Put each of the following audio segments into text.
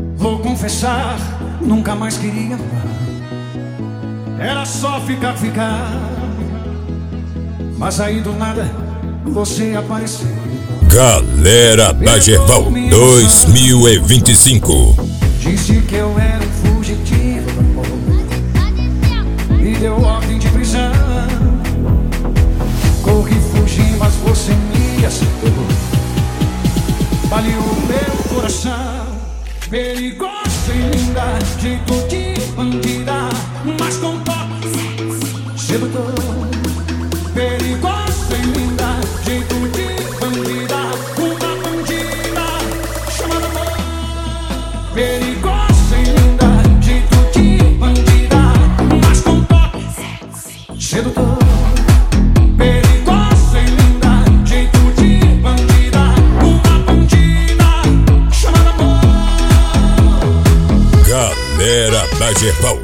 Vou confessar, nunca mais queria amar. Era só ficar. Mas aí do nada você apareceu. Galera da Gerval 2025. Disse que eu era um fugitivo do amor, me deu ordem de prisão. Corri, fugi, mas você me acertou. Baleou meu coração. Perigosa e linda, jeito de bandida, mas com toque sedutor. Perigosa e linda, jeito de bandida, uma bandida chamada amor. Perigosa e linda, jeito de bandida, mas com toque sedutor. Perigosa e linda, jeito de bandida, uma bandida chamada amor. Galera da Gerval.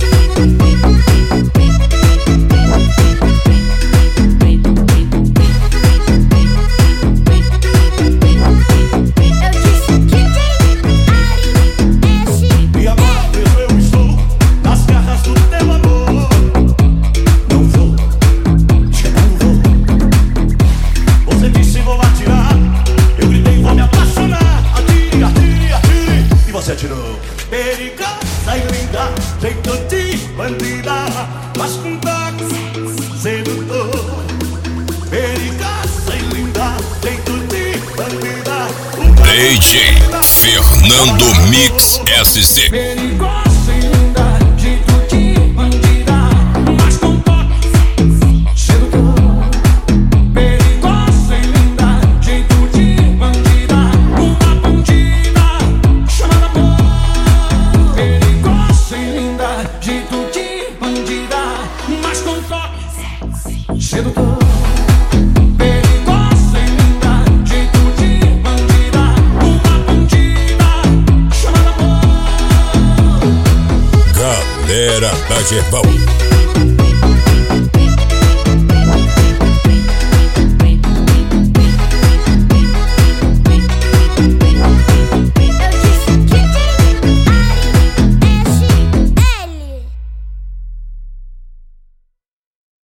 Perigosa e linda, jeito de bandida, mas com toque sedutor. Perigosa e linda, jeito de bandida, DJ Fernando Mix SC. Perigosa e linda, jeito de bandida, mas com toque sedutor. Perigosa e linda, jeito de bandida, uma bandida chamada amor. Perigosa e linda, jeito de bandida, mas com toque sedutor. Perigosa e linda, jeito de bandida, uma bandida chamada amor. Galera da Gerval.